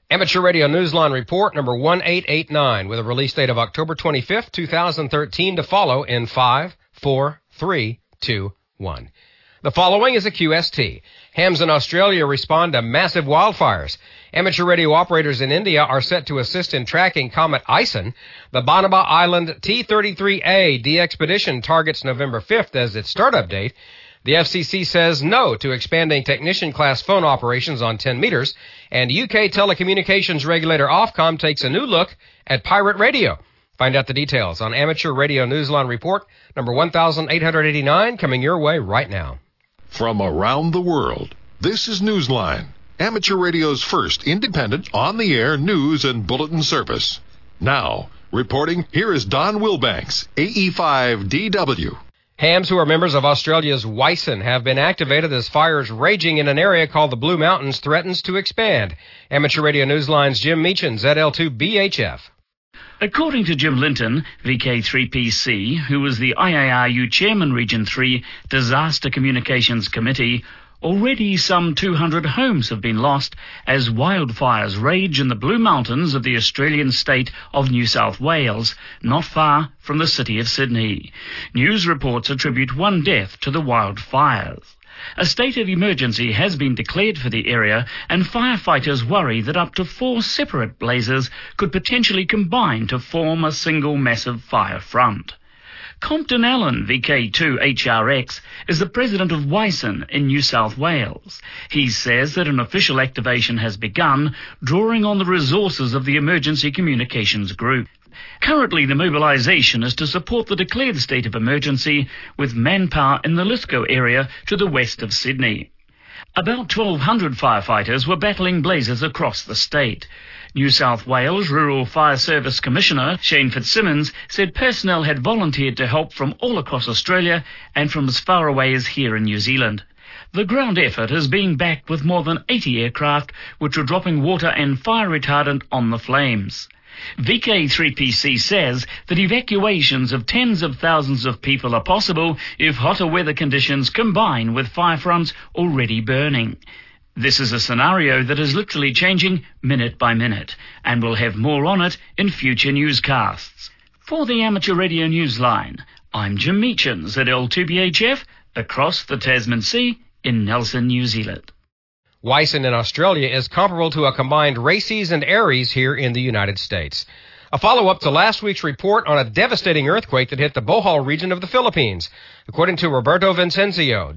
Amateur Radio Newsline Report number 1889 with a release date of October 25th, 2013 to follow in 5, 4, 3, 2, 1. The following is a QST. Hams in Australia respond to massive wildfires. Amateur radio operators in India are set to assist in tracking Comet Ison. The Banaba Island T-33A de-expedition targets November 5th as its startup date. The FCC says no to expanding technician-class phone operations on 10 meters, and UK telecommunications regulator Ofcom takes a new look at pirate radio. Find out the details on Amateur Radio Newsline Report number 1889 coming your way right now. From around the world, this is Newsline, Amateur Radio's first independent, on-the-air news and bulletin service. Now, reporting, here is Don Wilbanks, AE5DW. Hams who are members of Australia's WISON have been activated as fires raging in an area called the Blue Mountains threatens to expand. Amateur Radio Newsline's Jim Meechan, ZL2BHF. According to Jim Linton, VK3PC, who was the IARU Chairman Region 3 Disaster Communications Committee, already some 200 homes have been lost as wildfires rage in the Blue Mountains of the Australian state of New South Wales, not far from the city of Sydney. News reports attribute one death to the wildfires. A state of emergency has been declared for the area, and firefighters worry that up to 4 separate blazes could potentially combine to form a single massive fire front. Compton Allen, VK2HRX, is the president of WISON in New South Wales. He says that an official activation has begun, drawing on the resources of the Emergency Communications Group. Currently, the mobilisation is to support the declared state of emergency with manpower in the Lithgow area to the west of Sydney. About 1,200 firefighters were battling blazes across the state. New South Wales Rural Fire Service Commissioner Shane Fitzsimmons said personnel had volunteered to help from all across Australia and from as far away as here in New Zealand. The ground effort is being backed with more than 80 aircraft which are dropping water and fire retardant on the flames. VK3PC says that evacuations of tens of thousands of people are possible if hotter weather conditions combine with fire fronts already burning. This is a scenario that is literally changing minute by minute, and we'll have more on it in future newscasts. For the Amateur Radio Newsline, I'm Jim Meechan, ZL2BHF, across the Tasman Sea in Nelson, New Zealand. WISON in Australia is comparable to a combined RACES and ARES here in the United States. A follow-up to last week's report on a devastating earthquake that hit the Bohol region of the Philippines. According to Roberto Vincencio,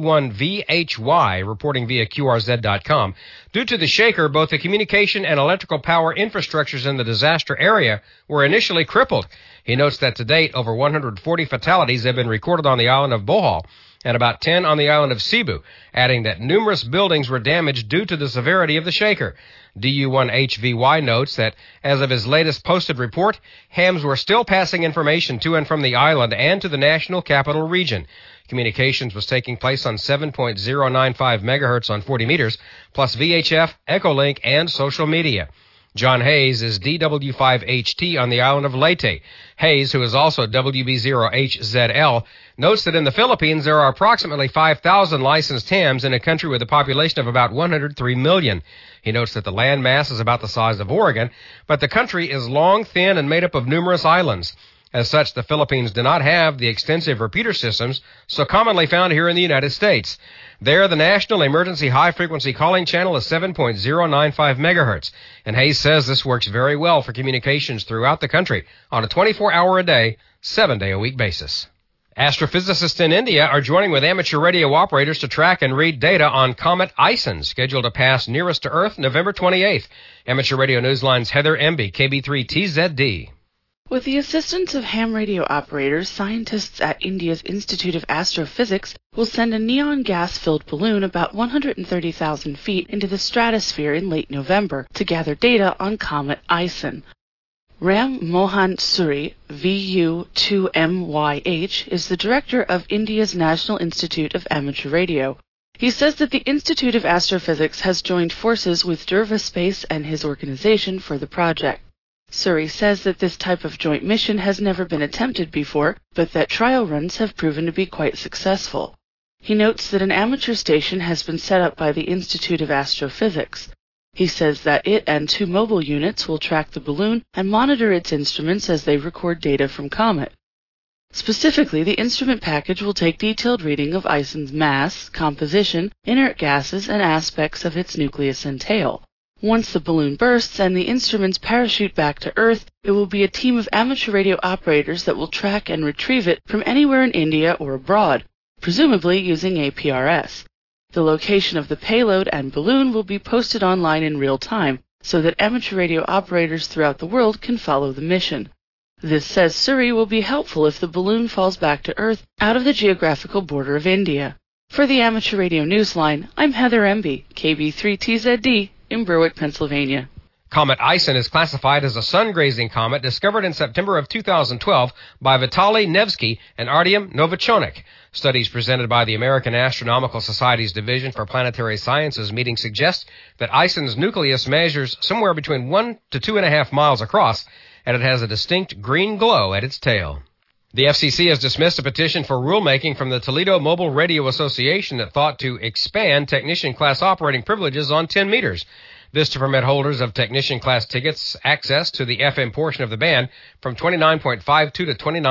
DU1VHY, reporting via QRZ.com, due to the shaker, both the communication and electrical power infrastructures in the disaster area were initially crippled. He notes that to date, over 140 fatalities have been recorded on the island of Bohol, and about 10 on the island of Cebu, adding that numerous buildings were damaged due to the severity of the shaker. DU1HVY notes that, as of his latest posted report, hams were still passing information to and from the island and to the national capital region. Communications was taking place on 7.095 megahertz on 40 meters, plus VHF, Echolink, and social media. John Hayes is DW5HT on the island of Leyte. Hayes, who is also WB0HZL, notes that in the Philippines there are approximately 5,000 licensed hams in a country with a population of about 103 million. He notes that the land mass is about the size of Oregon, but the country is long, thin, and made up of numerous islands. As such, the Philippines do not have the extensive repeater systems so commonly found here in the United States. There, the National Emergency High-Frequency Calling Channel is 7.095 megahertz, and Hayes says this works very well for communications throughout the country on a 24-hour-a-day, 7-day-a-week basis. Astrophysicists in India are joining with amateur radio operators to track and read data on Comet Ison, scheduled to pass nearest to Earth November 28th. Amateur Radio Newsline's Heather Emby, KB3TZD. With the assistance of ham radio operators, scientists at India's Institute of Astrophysics will send a neon gas-filled balloon about 130,000 feet into the stratosphere in late November to gather data on Comet Ison. Ram Mohan Suri, VU2MYH, is the director of India's National Institute of Amateur Radio. He says that the Institute of Astrophysics has joined forces with Durva Space and his organization for the project. Suri says that this type of joint mission has never been attempted before, but that trial runs have proven to be quite successful. He notes that an amateur station has been set up by the Institute of Astrophysics. He says that it and 2 mobile units will track the balloon and monitor its instruments as they record data from COMET. Specifically, the instrument package will take detailed reading of ISON's mass, composition, inert gases, and aspects of its nucleus and tail. Once the balloon bursts and the instruments parachute back to Earth, it will be a team of amateur radio operators that will track and retrieve it from anywhere in India or abroad, presumably using APRS. The location of the payload and balloon will be posted online in real time, so that amateur radio operators throughout the world can follow the mission. This, says Suri, will be helpful if the balloon falls back to Earth out of the geographical border of India. For the Amateur Radio Newsline, I'm Heather Emby, KB3TZD, in Berwick, Pennsylvania. Comet Ison is classified as a sun-grazing comet discovered in September of 2012 by Vitaly Nevsky and Artyom Novichonok. Studies presented by the American Astronomical Society's Division for Planetary Sciences meeting suggest that Ison's nucleus measures somewhere between 1 to 2.5 miles across, and it has a distinct green glow at its tail. The FCC has dismissed a petition for rulemaking from the Toledo Mobile Radio Association that thought to expand technician-class operating privileges on 10 meters. This to permit holders of technician-class tickets access to the FM portion of the band from 29.52 to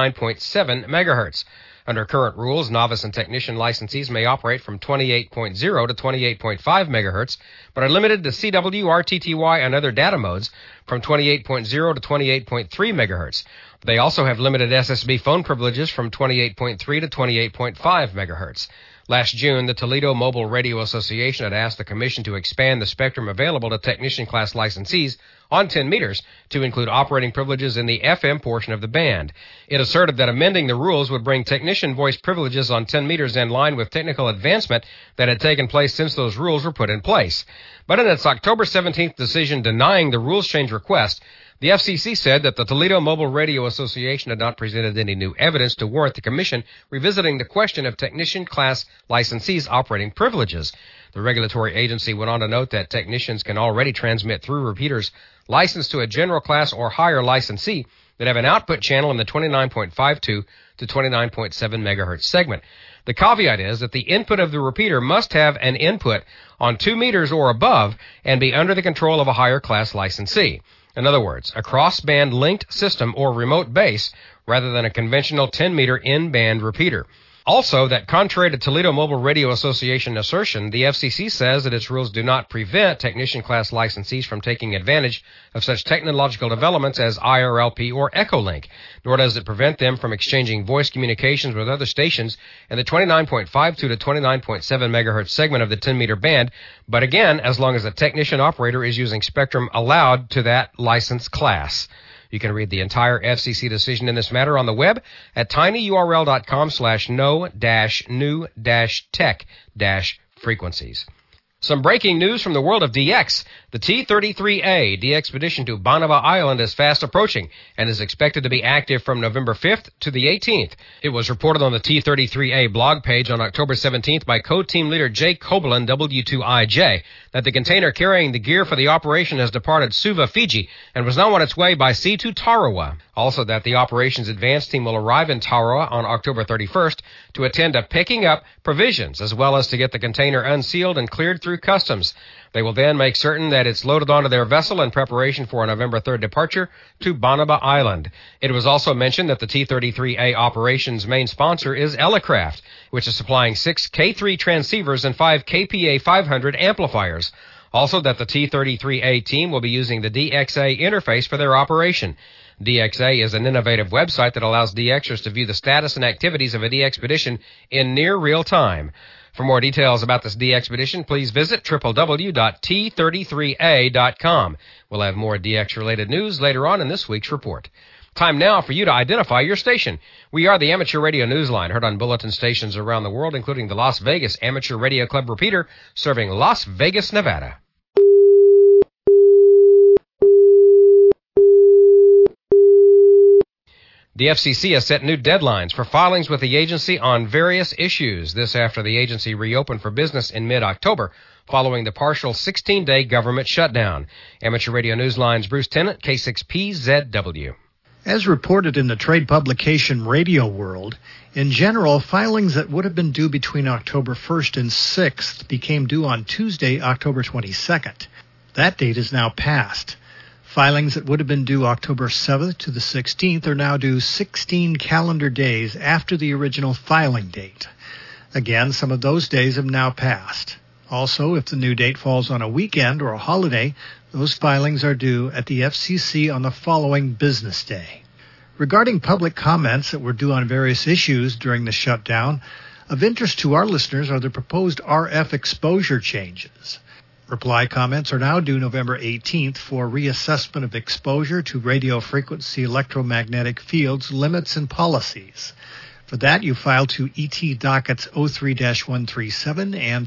29.7 megahertz. Under current rules, novice and technician licensees may operate from 28.0 to 28.5 megahertz, but are limited to CW, RTTY, and other data modes from 28.0 to 28.3 megahertz. They also have limited SSB phone privileges from 28.3 to 28.5 megahertz. Last June, the Toledo Mobile Radio Association had asked the Commission to expand the spectrum available to technician-class licensees on 10 meters to include operating privileges in the FM portion of the band. It asserted that amending the rules would bring technician voice privileges on 10 meters in line with technical advancement that had taken place since those rules were put in place. But in its October 17th decision denying the rules change request, the FCC said that the Toledo Mobile Radio Association had not presented any new evidence to warrant the Commission revisiting the question of technician-class licensees' operating privileges. The regulatory agency went on to note that technicians can already transmit through repeaters licensed to a general class or higher licensee that have an output channel in the 29.52 to 29.7 megahertz segment. The caveat is that the input of the repeater must have an input on 2 meters or above and be under the control of a higher class licensee. In other words, a cross-band linked system or remote base rather than a conventional 10-meter in-band repeater. Also, that contrary to Toledo Mobile Radio Association assertion, the FCC says that its rules do not prevent technician-class licensees from taking advantage of such technological developments as IRLP or Echolink, nor does it prevent them from exchanging voice communications with other stations in the 29.52 to 29.7 megahertz segment of the 10-meter band, but again, as long as the technician operator is using spectrum allowed to that license class. You can read the entire FCC decision in this matter on the web at tinyurl.com/no-new-tech-frequencies. Some breaking news from the world of DX. The T-33A, the expedition to Banaba Island, is fast approaching and is expected to be active from November 5th to the 18th. It was reported on the T-33A blog page on October 17th by co-team leader Jake Koblin, W2IJ, that the container carrying the gear for the operation has departed Suva, Fiji, and was now on its way by sea to Tarawa. Also that the operations advance team will arrive in Tarawa on October 31st to attend to picking up provisions, as well as to get the container unsealed and cleared through customs. They will then make certain that it's loaded onto their vessel in preparation for a November 3rd departure to Banaba Island. It was also mentioned that the T-33A operation's main sponsor is Elecraft, which is supplying 6 K3 transceivers and 5 KPA 500 amplifiers. Also that the T-33A team will be using the DXA interface for their operation. DXA is an innovative website that allows DXers to view the status and activities of a DXpedition in near real time. For more details about this DXpedition, please visit www.t33a.com. We'll have more DX-related news later on in this week's report. Time now for you to identify your station. We are the Amateur Radio Newsline, heard on bulletin stations around the world, including the Las Vegas Amateur Radio Club repeater, serving Las Vegas, Nevada. The FCC has set new deadlines for filings with the agency on various issues. This after the agency reopened for business in mid-October, following the partial 16-day government shutdown. Amateur Radio Newsline's Bruce Tennant, K6PZW. As reported in the trade publication Radio World, in general, filings that would have been due between October 1st and 6th became due on Tuesday, October 22nd. That date is now past. Filings that would have been due October 7th to the 16th are now due 16 calendar days after the original filing date. Again, some of those days have now passed. Also, if the new date falls on a weekend or a holiday, those filings are due at the FCC on the following business day. Regarding public comments that were due on various issues during the shutdown, of interest to our listeners are the proposed RF exposure changes. Reply comments are now due November 18th for reassessment of exposure to radio frequency electromagnetic fields, limits, and policies. For that, you file to ET dockets 03-137 and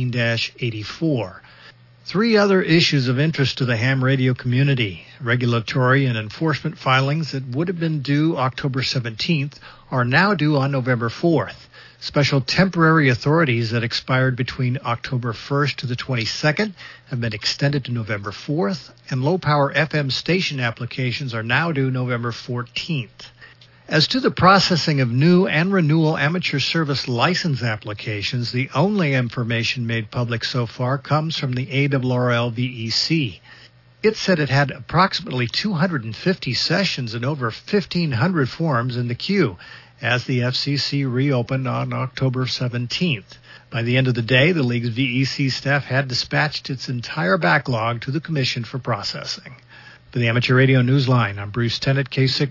13-84. Three other issues of interest to the ham radio community. Regulatory and enforcement filings that would have been due October 17th are now due on November 4th. Special temporary authorities that expired between October 1st to the 22nd have been extended to November 4th, and low-power FM station applications are now due November 14th. As to the processing of new and renewal amateur service license applications, the only information made public so far comes from the ARRL VEC. It said it had approximately 250 sessions and over 1,500 forms in the queue as the FCC reopened on October 17th. By the end of the day, the League's VEC staff had dispatched its entire backlog to the Commission for processing. For the Amateur Radio Newsline, I'm Bruce Tennant,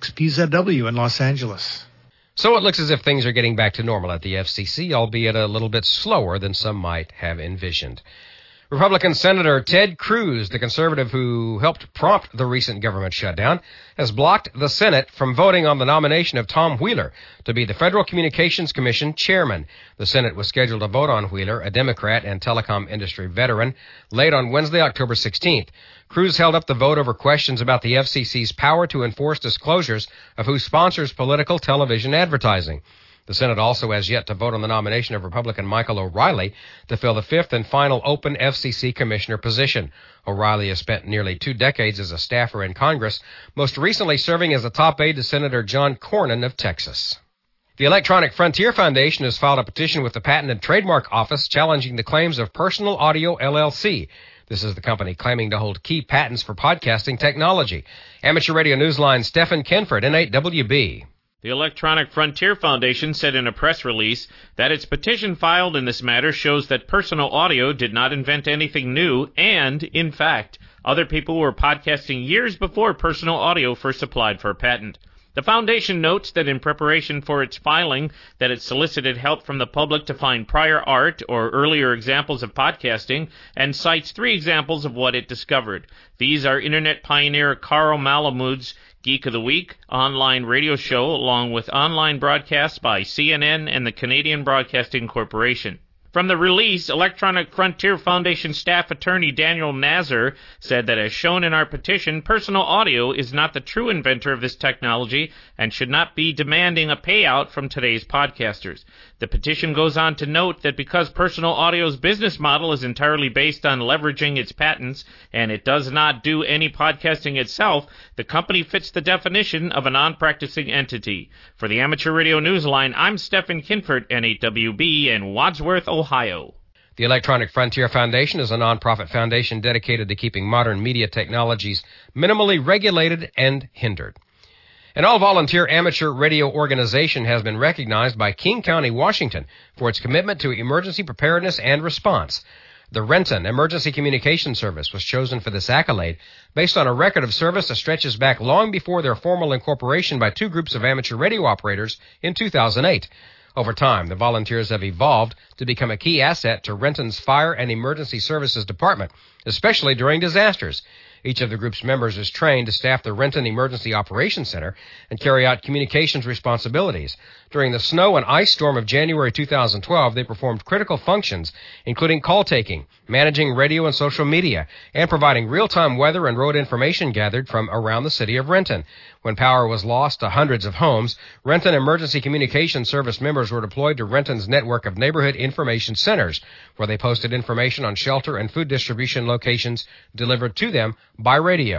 K6PZW in Los Angeles. So it looks as if things are getting back to normal at the FCC, albeit a little bit slower than some might have envisioned. Republican Senator Ted Cruz, the conservative who helped prompt the recent government shutdown, has blocked the Senate from voting on the nomination of Tom Wheeler to be the Federal Communications Commission chairman. The Senate was scheduled to vote on Wheeler, a Democrat and telecom industry veteran, late on Wednesday, October 16th. Cruz held up the vote over questions about the FCC's power to enforce disclosures of who sponsors political television advertising. The Senate also has yet to vote on the nomination of Republican Michael O'Reilly to fill the fifth and final open FCC commissioner position. O'Reilly has spent nearly 2 decades as a staffer in Congress, most recently serving as a top aide to Senator John Cornyn of Texas. The Electronic Frontier Foundation has filed a petition with the Patent and Trademark Office challenging the claims of Personal Audio LLC. This is the company claiming to hold key patents for podcasting technology. Amateur Radio Newsline, Stephen Kenford, N8WB. The Electronic Frontier Foundation said in a press release that its petition filed in this matter shows that Personal Audio did not invent anything new and, in fact, other people were podcasting years before Personal Audio first applied for a patent. The foundation notes that in preparation for its filing that it solicited help from the public to find prior art or earlier examples of podcasting and cites 3 examples of what it discovered. These are Internet pioneer Carl Malamud's Geek of the Week online radio show, along with online broadcasts by CNN and the Canadian Broadcasting Corporation. From the release, Electronic Frontier Foundation staff attorney Daniel Nazar said that as shown in our petition, Personal Audio is not the true inventor of this technology and should not be demanding a payout from today's podcasters. The petition goes on to note that because Personal Audio's business model is entirely based on leveraging its patents and it does not do any podcasting itself, the company fits the definition of a non-practicing entity. For the Amateur Radio Newsline, I'm Stephen Kinford, N8WB in Wadsworth, Ohio. The Electronic Frontier Foundation is a nonprofit foundation dedicated to keeping modern media technologies minimally regulated and hindered. An all-volunteer amateur radio organization has been recognized by King County, Washington, for its commitment to emergency preparedness and response. The Renton Emergency Communication Service was chosen for this accolade based on a record of service that stretches back long before their formal incorporation by 2 groups of amateur radio operators in 2008. Over time, the volunteers have evolved to become a key asset to Renton's Fire and Emergency Services Department, especially during disasters. Each of the group's members is trained to staff the Renton Emergency Operations Center and carry out communications responsibilities. During the snow and ice storm of January 2012, they performed critical functions, including call taking, managing radio and social media, and providing real-time weather and road information gathered from around the city of Renton. When power was lost to hundreds of homes, Renton Emergency Communication Service members were deployed to Renton's network of neighborhood information centers, where they posted information on shelter and food distribution locations delivered to them by radio.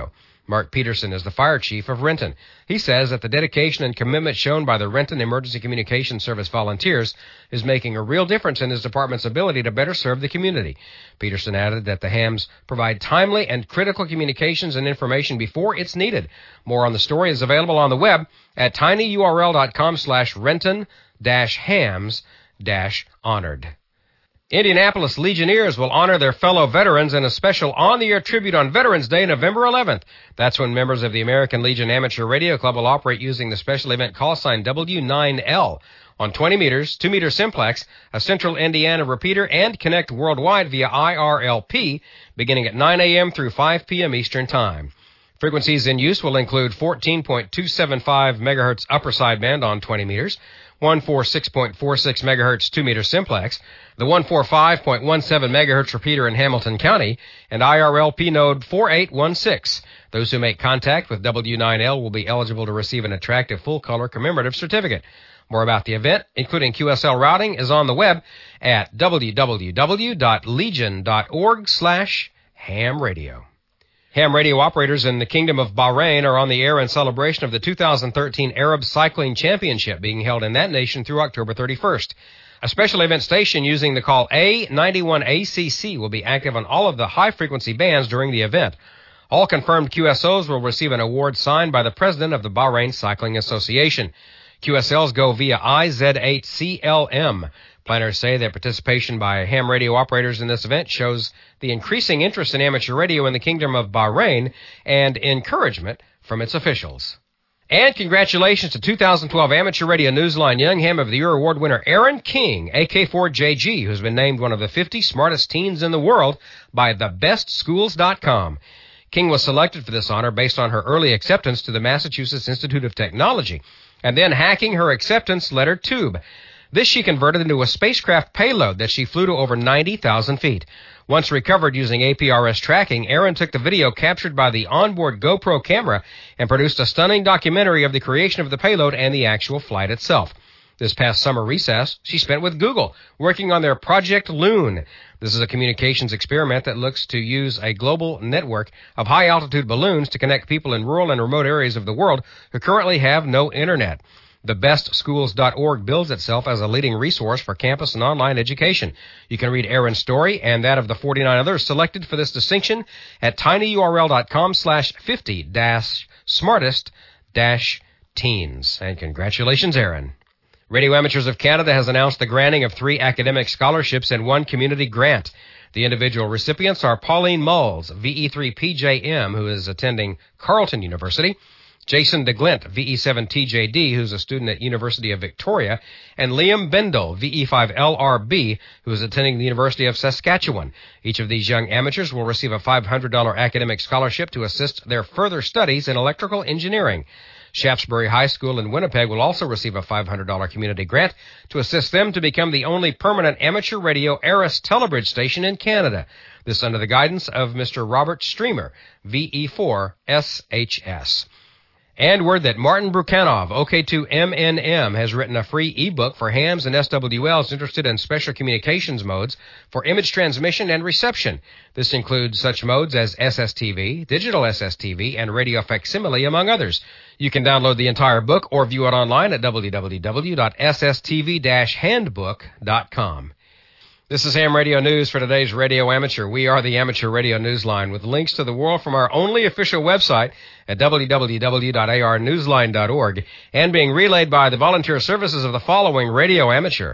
Mark Peterson is the fire chief of Renton. He says that the dedication and commitment shown by the Renton Emergency Communications Service volunteers is making a real difference in his department's ability to better serve the community. Peterson added that the hams provide timely and critical communications and information before it's needed. More on the story is available on the web at tinyurl.com/renton-hams-honored. Indianapolis Legionnaires will honor their fellow veterans in a special on-the-air tribute on Veterans Day, November 11th. That's when members of the American Legion Amateur Radio Club will operate using the special event call sign W9L on 20 meters, 2-meter simplex, a Central Indiana repeater, and connect worldwide via IRLP beginning at 9 a.m. through 5 p.m. Eastern Time. Frequencies in use will include 14.275 megahertz upper sideband on 20 meters, 146.46 megahertz 2-meter simplex, the 145.17 megahertz repeater in Hamilton County, and IRLP node 4816. Those who make contact with W9L will be eligible to receive an attractive full-color commemorative certificate. More about the event, including QSL routing, is on the web at www.legion.org/hamradio. Ham radio operators in the Kingdom of Bahrain are on the air in celebration of the 2013 Arab Cycling Championship being held in that nation through October 31st. A special event station using the call A91ACC will be active on all of the high-frequency bands during the event. All confirmed QSOs will receive an award signed by the president of the Bahrain Cycling Association. QSLs go via IZ8CLM. Planners say that participation by ham radio operators in this event shows the increasing interest in amateur radio in the Kingdom of Bahrain and encouragement from its officials. And congratulations to 2012 Amateur Radio Newsline Young Ham of the Year Award winner Aaron King, AK4JG, who's been named one of the 50 smartest teens in the world by thebestschools.com. King was selected for this honor based on her early acceptance to the Massachusetts Institute of Technology and then hacking her acceptance letter tube. This she converted into a spacecraft payload that she flew to over 90,000 feet. Once recovered using APRS tracking, Aaron took the video captured by the onboard GoPro camera and produced a stunning documentary of the creation of the payload and the actual flight itself. This past summer recess, she spent with Google, working on their Project Loon. This is a communications experiment that looks to use a global network of high-altitude balloons to connect people in rural and remote areas of the world who currently have no internet. TheBestSchools.org bills itself as a leading resource for campus and online education. You can read Aaron's story and that of the 49 others selected for this distinction at tinyurl.com/50-smartest-teens. And congratulations, Aaron. Radio Amateurs of Canada has announced the granting of 3 academic scholarships and 1 community grant. The individual recipients are Pauline Mulls, VE3PJM, who is attending Carleton University, Jason DeGlint, VE7TJD, who's a student at University of Victoria, and Liam Bendel, VE5LRB, who is attending the University of Saskatchewan. Each of these young amateurs will receive a $500 academic scholarship to assist their further studies in electrical engineering. Shaftesbury High School in Winnipeg will also receive a $500 community grant to assist them to become the only permanent amateur radio ARRIS telebridge station in Canada. This under the guidance of Mr. Robert Streamer, VE4SHS. And word that Martin Brukhanov, OK2MNM, has written a free ebook for hams and SWLs interested in special communications modes for image transmission and reception. This includes such modes as SSTV, digital SSTV, and radio facsimile, among others. You can download the entire book or view it online at www.sstv-handbook.com. This is Ham Radio News for today's Radio Amateur. We are the Amateur Radio Newsline with links to the world from our only official website at www.arnewsline.org and being relayed by the volunteer services of the following Radio Amateur.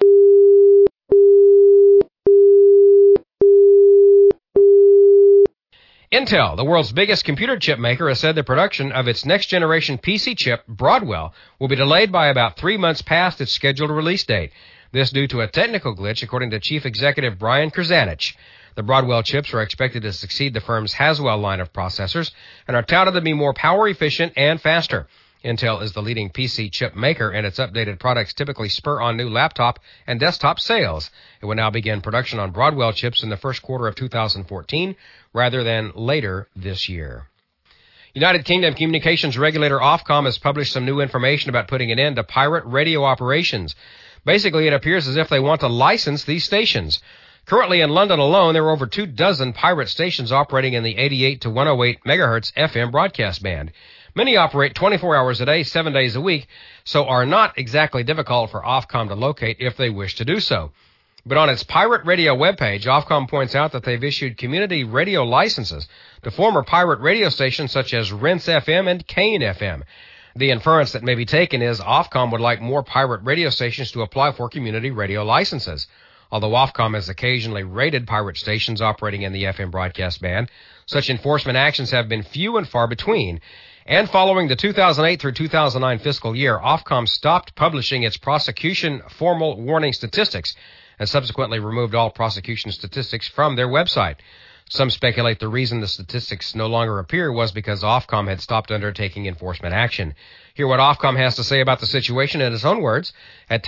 Intel, the world's biggest computer chip maker, has said the production of its next-generation PC chip, Broadwell, will be delayed by about 3 months past its scheduled release date. This due to a technical glitch, according to Chief Executive Brian Krzanich. The Broadwell chips are expected to succeed the firm's Haswell line of processors and are touted to be more power-efficient and faster. Intel is the leading PC chip maker, and its updated products typically spur on new laptop and desktop sales. It will now begin production on Broadwell chips in the first quarter of 2014 rather than later this year. United Kingdom communications regulator Ofcom has published some new information about putting an end to pirate radio operations. Basically, it appears as if they want to license these stations. Currently in London alone, there are over 24 pirate stations operating in the 88 to 108 megahertz FM broadcast band. Many operate 24 hours a day, 7 days a week, so are not exactly difficult for Ofcom to locate if they wish to do so. But on its pirate radio webpage, Ofcom points out that they've issued community radio licenses to former pirate radio stations such as Rinse FM and Kane FM. The inference that may be taken is Ofcom would like more pirate radio stations to apply for community radio licenses. Although Ofcom has occasionally raided pirate stations operating in the FM broadcast band, such enforcement actions have been few and far between. And following the 2008 through 2009 fiscal year, Ofcom stopped publishing its prosecution formal warning statistics and subsequently removed all prosecution statistics from their website. Some speculate the reason the statistics no longer appear was because Ofcom had stopped undertaking enforcement action. Hear what Ofcom has to say about the situation in its own words at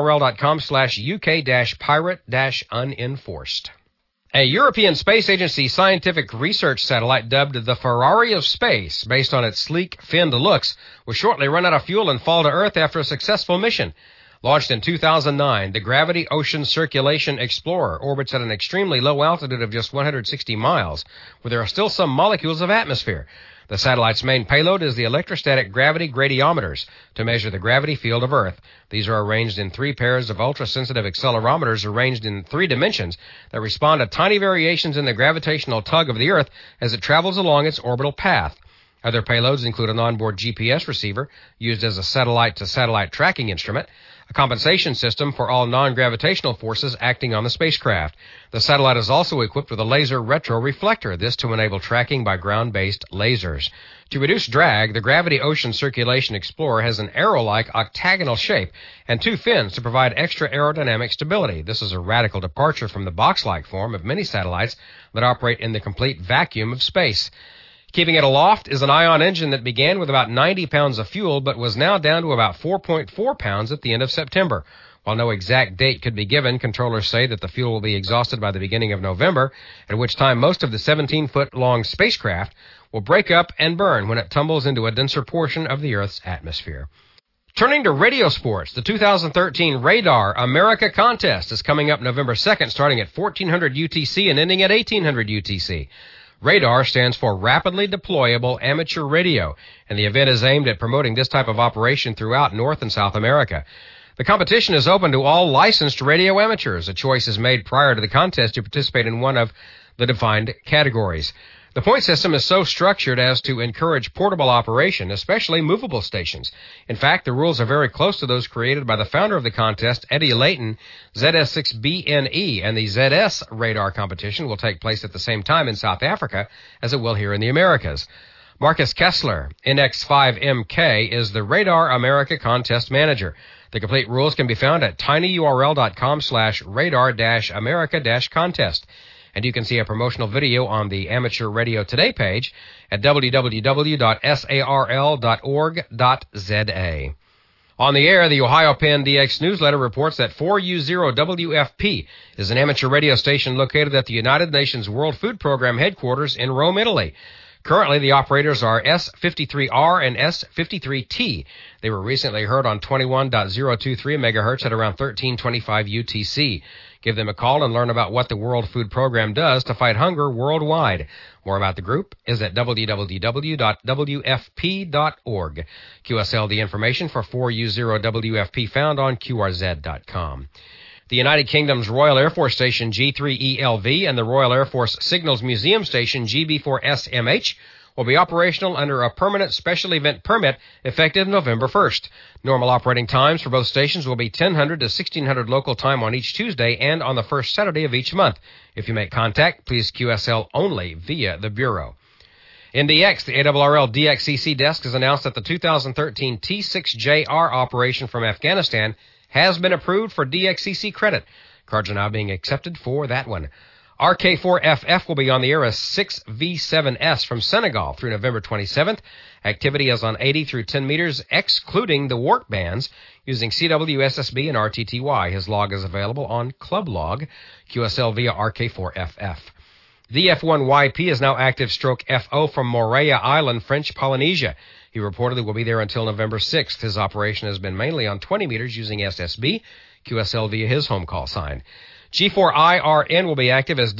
tinyurl.com/UK-pirate-unenforced. A European Space Agency scientific research satellite dubbed the Ferrari of Space, based on its sleek, finned looks, will shortly run out of fuel and fall to Earth after a successful mission. Launched in 2009, the Gravity Ocean Circulation Explorer orbits at an extremely low altitude of just 160 miles, where there are still some molecules of atmosphere. The satellite's main payload is the electrostatic gravity gradiometers to measure the gravity field of Earth. These are arranged in 3 pairs of ultra-sensitive accelerometers arranged in 3 dimensions that respond to tiny variations in the gravitational tug of the Earth as it travels along its orbital path. Other payloads include an onboard GPS receiver used as a satellite-to-satellite tracking instrument, a compensation system for all non-gravitational forces acting on the spacecraft. The satellite is also equipped with a laser retroreflector, this to enable tracking by ground-based lasers. To reduce drag, the Gravity Ocean Circulation Explorer has an arrow-like octagonal shape and 2 fins to provide extra aerodynamic stability. This is a radical departure from the box-like form of many satellites that operate in the complete vacuum of space. Keeping it aloft is an ion engine that began with about 90 pounds of fuel but was now down to about 4.4 pounds at the end of September. While no exact date could be given, controllers say that the fuel will be exhausted by the beginning of November, at which time most of the 17-foot-long spacecraft will break up and burn when it tumbles into a denser portion of the Earth's atmosphere. Turning to radio sports, the 2013 Radar America Contest is coming up November 2nd, starting at 1400 UTC and ending at 1800 UTC. Radar stands for Rapidly Deployable Amateur Radio, and the event is aimed at promoting this type of operation throughout North and South America. The competition is open to all licensed radio amateurs. A choice is made prior to the contest to participate in one of the defined categories. The point system is so structured as to encourage portable operation, especially movable stations. In fact, the rules are very close to those created by the founder of the contest, Eddie Layton, ZS6BNE, and the ZS radar competition will take place at the same time in South Africa as it will here in the Americas. Marcus Kessler, NX5MK, is the Radar America Contest Manager. The complete rules can be found at tinyurl.com/radar-america-contest. And you can see a promotional video on the Amateur Radio Today page at www.sarl.org.za. On the air, the Ohio Penn DX newsletter reports that 4U0WFP is an amateur radio station located at the United Nations World Food Program headquarters in Rome, Italy. Currently, the operators are S53R and S53T. They were recently heard on 21.023 megahertz at around 1325 UTC. Give them a call and learn about what the World Food Program does to fight hunger worldwide. More about the group is at www.wfp.org. QSLD information for 4U0WFP found on QRZ.com. The United Kingdom's Royal Air Force Station G3ELV and the Royal Air Force Signals Museum Station GB4SMH will be operational under a permanent special event permit effective November 1st. Normal operating times for both stations will be 1000 to 1600 local time on each Tuesday and on the first Saturday of each month. If you make contact, please QSL only via the Bureau. In DX, the ARRL DXCC desk has announced that the 2013 T6JR operation from Afghanistan has been approved for DXCC credit. Cards are now being accepted for that one. RK4FF will be on the air as 6V7S from Senegal through November 27th. Activity is on 80 through 10 meters, excluding the warp bands, using CWSSB and RTTY. His log is available on Club Log, QSL via RK4FF. The F1YP is now active stroke FO from Moorea Island, French Polynesia. He reportedly will be there until November 6th. His operation has been mainly on 20 meters using SSB, QSL via his home call sign. G4IRN will be active as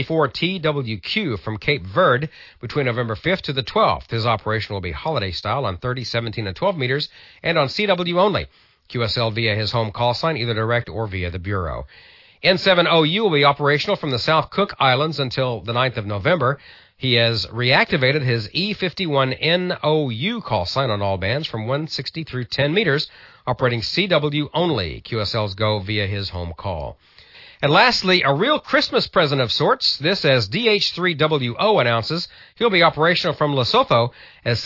D44TWQ from Cape Verde between November 5th to the 12th. His operation will be holiday style on 30, 17, and 12 meters and on CW only. QSL via his home call sign, either direct or via the Bureau. N7OU will be operational from the South Cook Islands until the 9th of November. He has reactivated his E51NOU call sign on all bands from 160 through 10 meters, operating CW only. QSLs go via his home call. And lastly, a real Christmas present of sorts. This as DH3WO announces he'll be operational from Lesotho as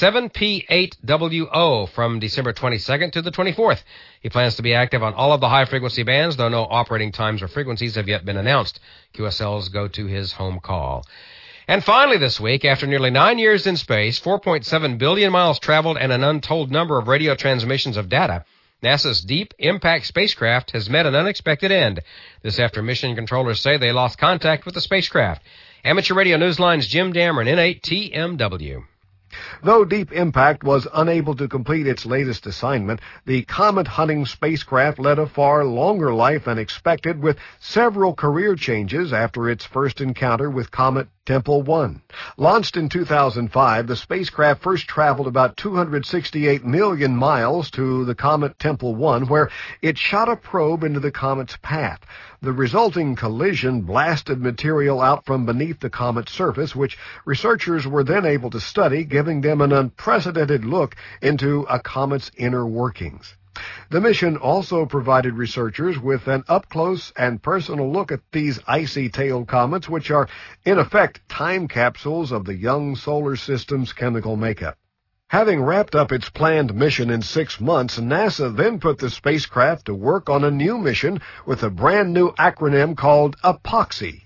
7P8WO from December 22nd to the 24th. He plans to be active on all of the high-frequency bands, though no operating times or frequencies have yet been announced. QSLs go to his home call. And finally this week, after nearly 9 years in space, 4.7 billion miles traveled, and an untold number of radio transmissions of data, NASA's Deep Impact spacecraft has met an unexpected end. This after mission controllers say they lost contact with the spacecraft. Amateur Radio Newsline's Jim Dameron, N8TMW. Though Deep Impact was unable to complete its latest assignment, the comet-hunting spacecraft led a far longer life than expected, with several career changes after its first encounter with Comet Tempel 1. Launched in 2005, the spacecraft first traveled about 268 million miles to the comet Tempel 1, where it shot a probe into the comet's path. The resulting collision blasted material out from beneath the comet's surface, which researchers were then able to study, giving them an unprecedented look into a comet's inner workings. The mission also provided researchers with an up-close and personal look at these icy-tailed comets, which are, in effect, time capsules of the young solar system's chemical makeup. Having wrapped up its planned mission in 6 months, NASA then put the spacecraft to work on a new mission with a brand-new acronym called EPOXI,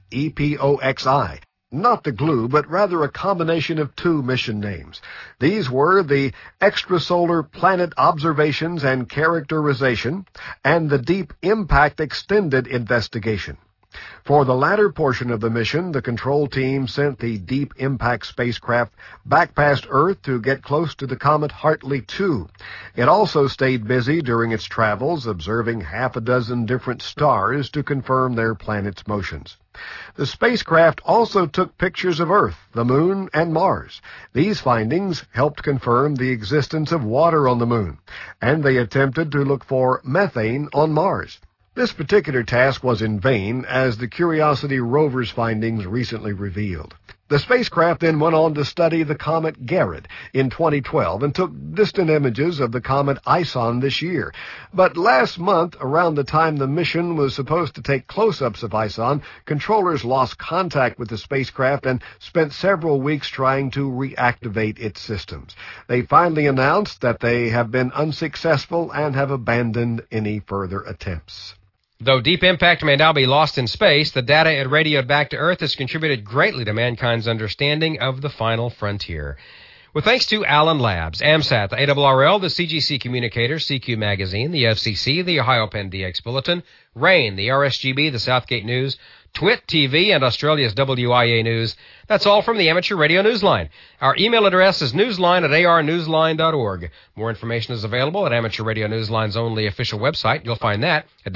EPOXI. Not the glue, but rather a combination of two mission names. These were the Extrasolar Planet Observations and Characterization and the Deep Impact Extended Investigation. For the latter portion of the mission, the control team sent the Deep Impact spacecraft back past Earth to get close to the comet Hartley 2. It also stayed busy during its travels, observing half a dozen different stars to confirm their planet's motions. The spacecraft also took pictures of Earth, the Moon, and Mars. These findings helped confirm the existence of water on the Moon, and they attempted to look for methane on Mars. This particular task was in vain, as the Curiosity rover's findings recently revealed. The spacecraft then went on to study the comet Garrett in 2012 and took distant images of the comet Ison this year. But last month, around the time the mission was supposed to take close-ups of Ison, controllers lost contact with the spacecraft and spent several weeks trying to reactivate its systems. They finally announced that they have been unsuccessful and have abandoned any further attempts. Though Deep Impact may now be lost in space, the data it radioed back to Earth has contributed greatly to mankind's understanding of the final frontier. With thanks to Allen Labs, AMSAT, the ARRL, the CGC Communicators, CQ Magazine, the FCC, the Ohio Penn DX Bulletin, RAIN, the RSGB, the Southgate News, Twit TV, and Australia's WIA News. That's all from the Amateur Radio Newsline. Our email address is newsline@arnewsline.org. More information is available at Amateur Radio Newsline's only official website. You'll find that at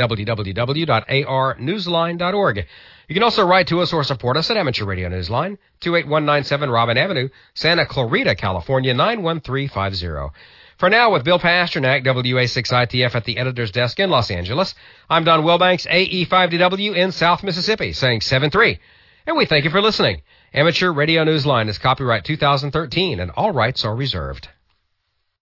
www.arnewsline.org. You can also write to us or support us at Amateur Radio Newsline, 28197 Robin Avenue, Santa Clarita, California, 91350. For now, with Bill Pasternak, WA6ITF at the editor's desk in Los Angeles, I'm Don Wilbanks, AE5DW in South Mississippi, saying 7-3. And we thank you for listening. Amateur Radio Newsline is copyright 2013, and all rights are reserved.